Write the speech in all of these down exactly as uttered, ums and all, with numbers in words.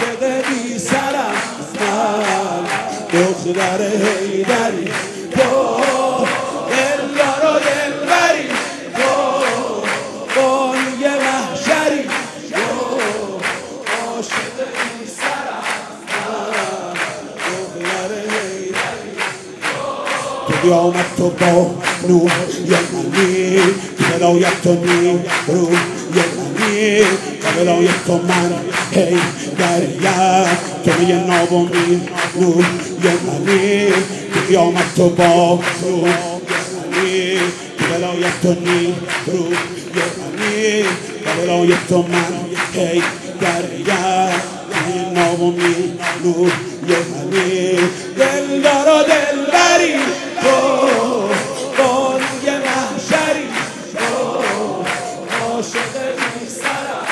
عاشق بی سرم من، دختر حیدری تو، دلدار و دلبری تو، بانگ محشری تو، عاشق بی سرم من، دختر حیدری تو. قیامت تو با نور یمنی، ولایت تو نیرو یمنی، ولایت تو من حیدریم، تو یه ناب و نور یمنی، قیامت تو با نور یمنی، ولایت تو نیرو یمنی، ولایت تو من حیدریم، تو یه ناب و نور یمنی، دلدار و دلبری تو، بانگ محشری تو، عاشق بی سرم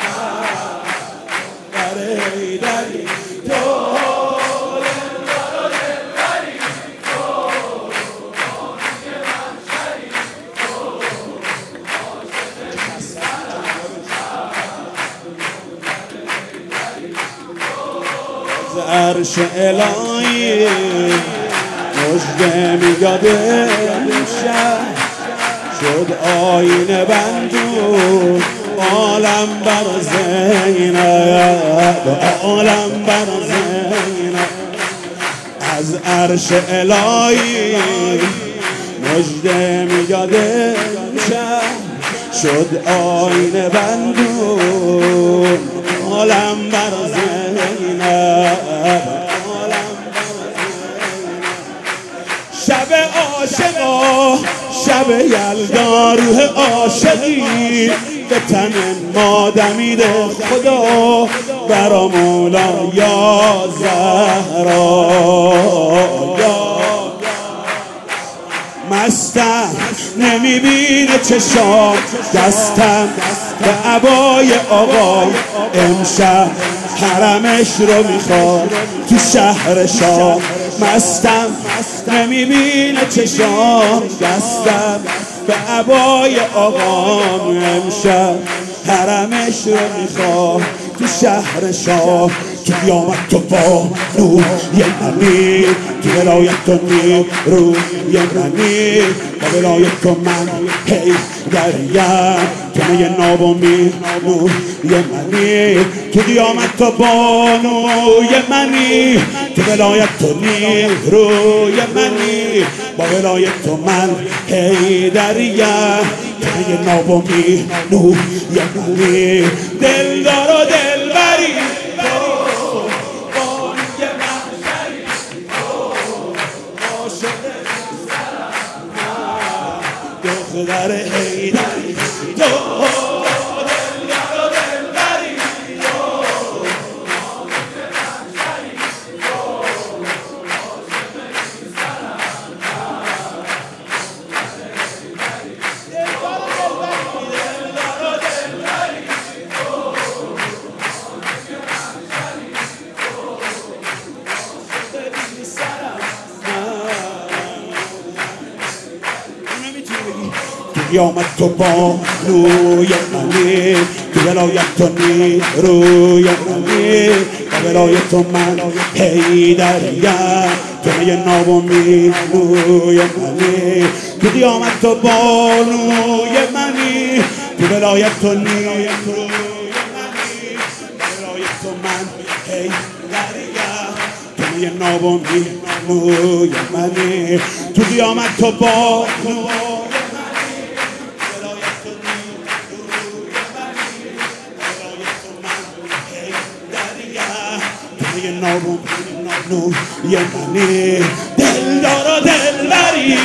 در حیدری تو، دلدار و دلبری تو، بانگ محشری تو، عاشق بی سرم از عرش الهی مژده میاد امشب، شد آینه بندون عالم بر زینب، عالم بر زینب. از عرش الهی مژده میاد امشب، شد آینه بندون عالم بر زینب، شب عاشقا شب یلدا، روح عاشقی به تن ما دمیده خدا، برا مولا یا زهرا. مستم نمیبینه چشام، دستم به عبای آقا، امشب حرمش رو میخواد تو شهر شاه. مستم نمیبینه چشام، دستم به عبای آقا، امشب حرمش رو میخواد تو شهر شاه. تو قیامت تو با نور یمنی، تو ولایت تو نیرو یمنی، با ولایت تو من حیدریم، تو می ناب و نور یمنی، تو قیامت تو با نور یمنی، تو ولایت تو نیرو یمنی، با ولایت تو من حیدریم، تو می ناب و نور یمنی، دلدار و دلبری دختر حیدری تو، دلدار و دلبری تو، عاشق محشری تو، عاشق بی سرم دلدار و دلبری تو، عاشق محشری تو، عاشق بی سرم. قیامت تو با نور یمنی، تو ولایت تو نیرو یمنی، با ولایت تو من حیدریم، تو می ناب و نور یمنی، تو قیامت تو با نور یمنی، تو ولایت تو نیرو یمنی، با ولایت تو من حیدریم، تو می ناب و نور یمنی، تو قیامت تو با نور نور نور یمنی، دلدار و دلبری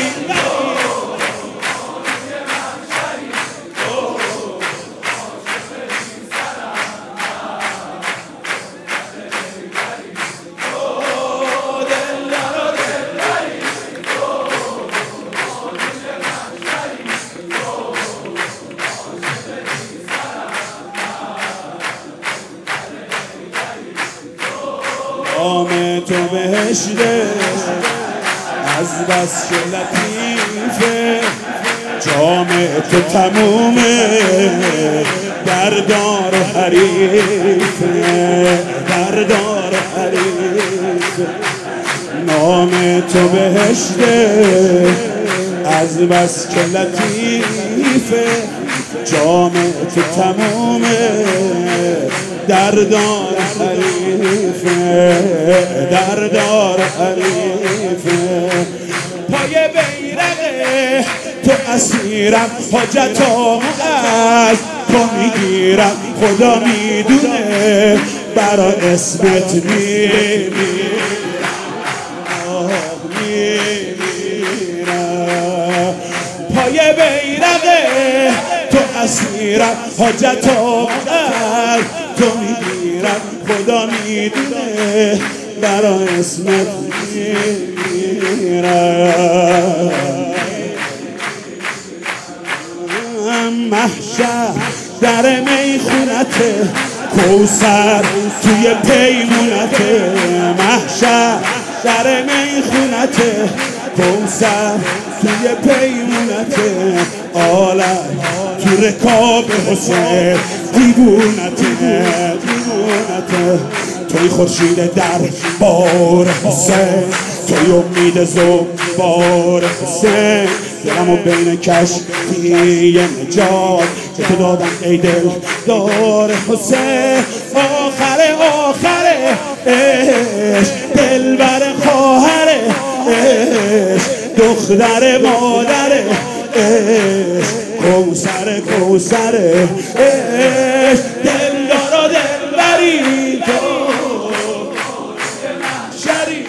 آم تو بهشته از بس که لطیفه، جام تو تمومه دردار و حریفه، دردار و حریفه. نام تو بهشته از بس که لطیفه، جام تو تمومه دردار حریفه، دردار حریفه. پای بیرقه تو اسیرم، حاجتام از تو میگیرم، خدا میدونه برا اسمت میمیرم، میمیرم. پای بیرقه تو اسیرم، حاجتام از تو میگیرم، خدا میدونه برا اسمت میمیرم. محشر در میخونته، کوثر توی پیمونته. محشر در میخونته، کوثر توی پیمونته. عالم تو رکاب حسین دیوونته، دیوونته. توی خورشید در بار حسین، توی امید زنبار حسین. دلمو بین کشتی نجات که تو دادم ای دل دار حسین. آخره آخره عشق دلبر خواهره، عشق دختر مادره، عشق کوثر کوثره، عشق دلدار و دلبری تو شریف.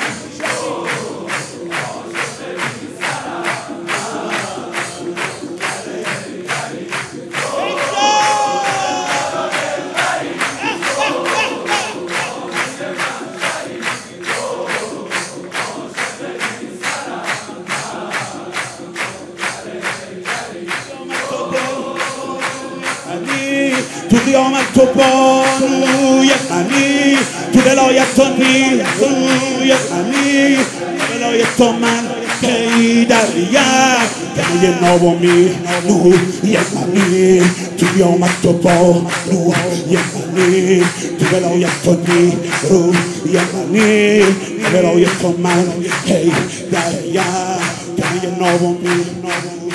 تو قیامت تو بانوی غنی، تو ولایت تو نیروی غنی، ولایت تو من حیدریم گمه ناومی نوی غنی. تو قیامت تو بانوی غنی، تو ولایت تو نیروی غنی، ولایت تو من حیدریم گمه ناومی نوی.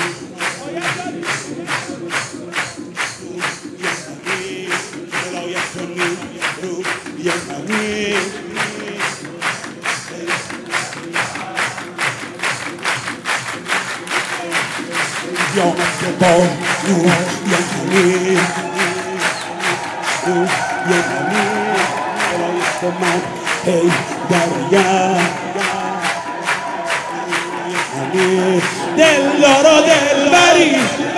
قیامت با نور یعنی یعنی ولایت من هی دریم یعنی دلدار و دلبری.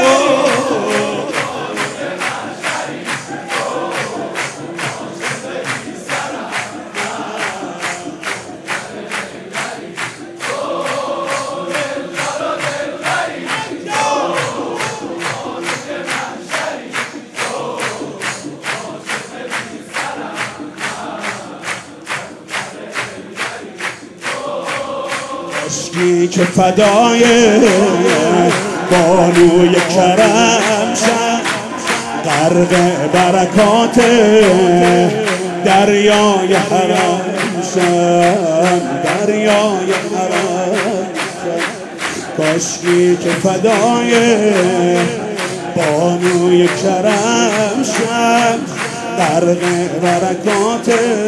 عشقی که فدای بانوی کرم شد، غرق برکات دریای حرم شد، دریای حرم شد. کاشکی که فدای بانوی کرم شد، غرق برکات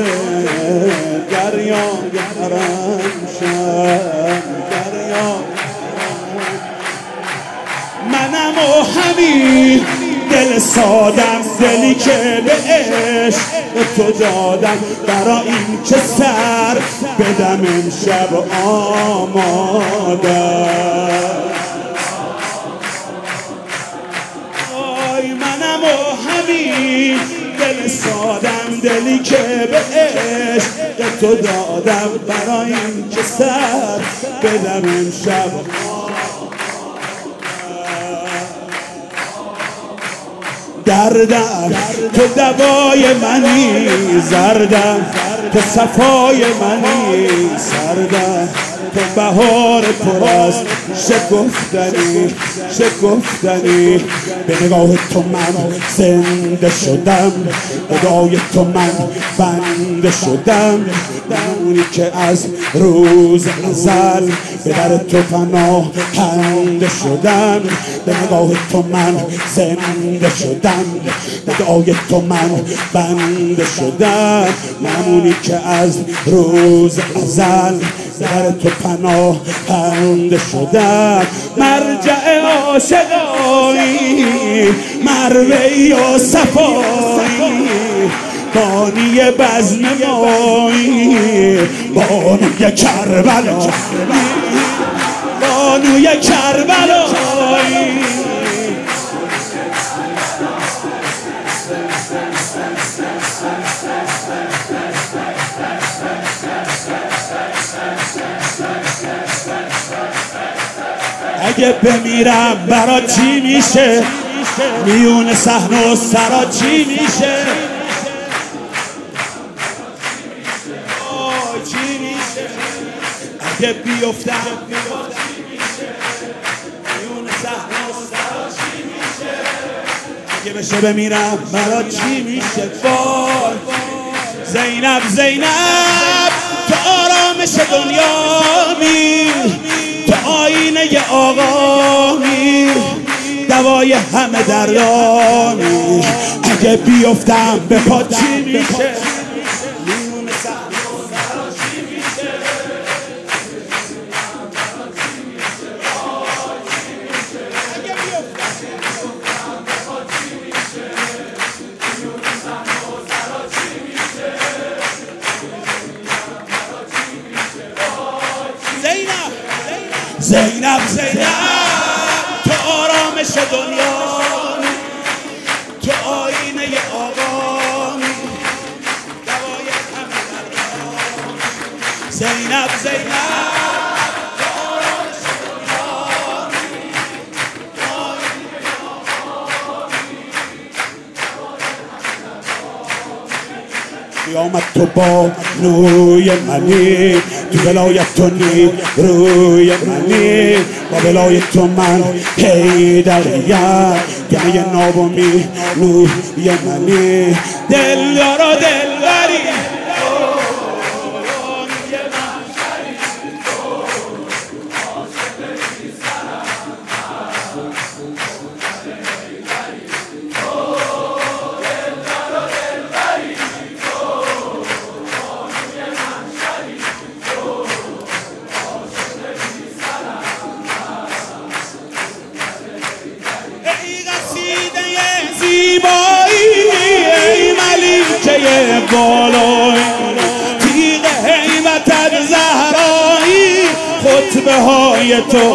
دریای حرم شد، دریای. منم و همین دل سادم، دلی که به عشق تو دادم، برا این که سر بدم امشب آمادم. آی منم و همین دل سادم، دلی که به عشق تو دادم، برا این که سر بدم امشب. دردم تو دوای منی، زردم تو صفای منی، سردم تو بهار پر از شکفتنی شکفتنی. به نگاه تو من زنده شدم، به دعای تو من بنده شدم. اونی که از روز ازل به در تو پناه هنده شدم. به نگاه تو من زنده شدم، به دعای تو من بنده شدم. اونی که از روز ازل به در تو پناه هنده شدم. مرجع عاشقانی، مروی و صفایی، بانی بزم مایی، بانوی کربلا، بانوی کربلایی. اگه بمیرم برا چی میشه؟ میون صحنه و سرا چی میشه؟ آی چی میشه؟ اگه بیفتم میون صحنه و سرا چی میشه؟ اگه بشه بمیرم برا چی میشه؟ وای زینب زینب تو آرامش دنیامی، تو آینه آقامی، دوای همه دردامی. اگه بیفتم به پا چی میشه؟ میون صحنه و سرا چی میشه؟ اگه بیفتم به پا چی میشه؟ میون صحنه و سرا چی میشه؟ زینب زینب زینب تو آرامش دنیامی، تو آینه آقامی، دوای همه دردامی. زینب زینب تو آرامش دنیامی، تو آینه آقامی، دوای همه دردامی. قیامت تو با نوی منی، تو ولایت تو نی روی منی، با ولایت تو من حیدریم. گمه نابومی روی منی، دلدار و دلبری ای ملیکه بالایی، تیغ هیبتت زهرایی، خطبه های تو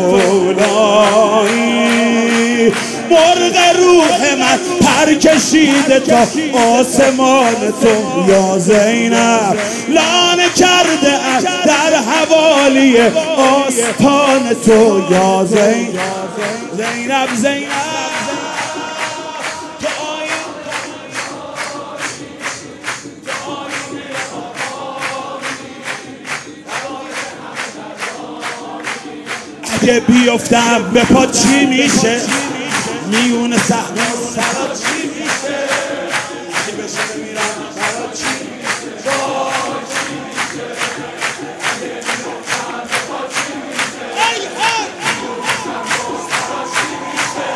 مولایی. مرغ روح من پر کشیده تا آسمان تو یا زینب، لانه کرده ام در حوالی آستان تو یا زینب. زینب زینب اگه بیفتم به پا چی میشه؟ میون صحنه و سرا چی میشه؟ اگه بشه بمیرم برا چی میشه؟ وای چی میشه؟ اگه بیفتم به پا چی میشه؟ ای ای میون صحنه و سرا چی میشه؟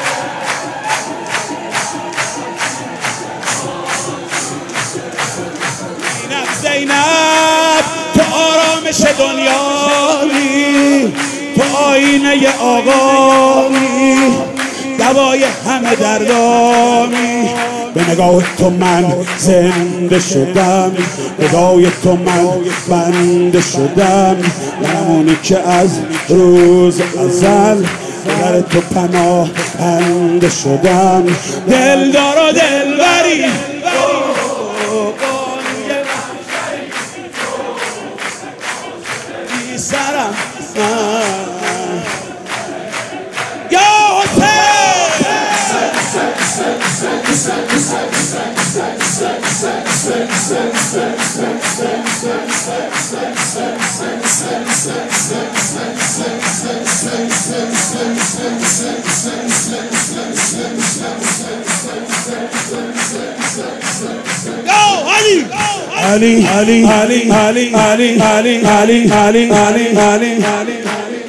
زینب زینب تو آرامش دنیایی، تو آینه آقامی، دوای همه دردامی. به نگاه تو من زنده شدم، به دعای تو من بنده شدم. همونی که از روز ازل به در تو پناه بنده شدم. دلدار و دلبری بی سرم یا حسین Ali, Ali, Ali, Ali, Ali, Ali, Ali, Ali, Ali, Ali, Ali, Ali.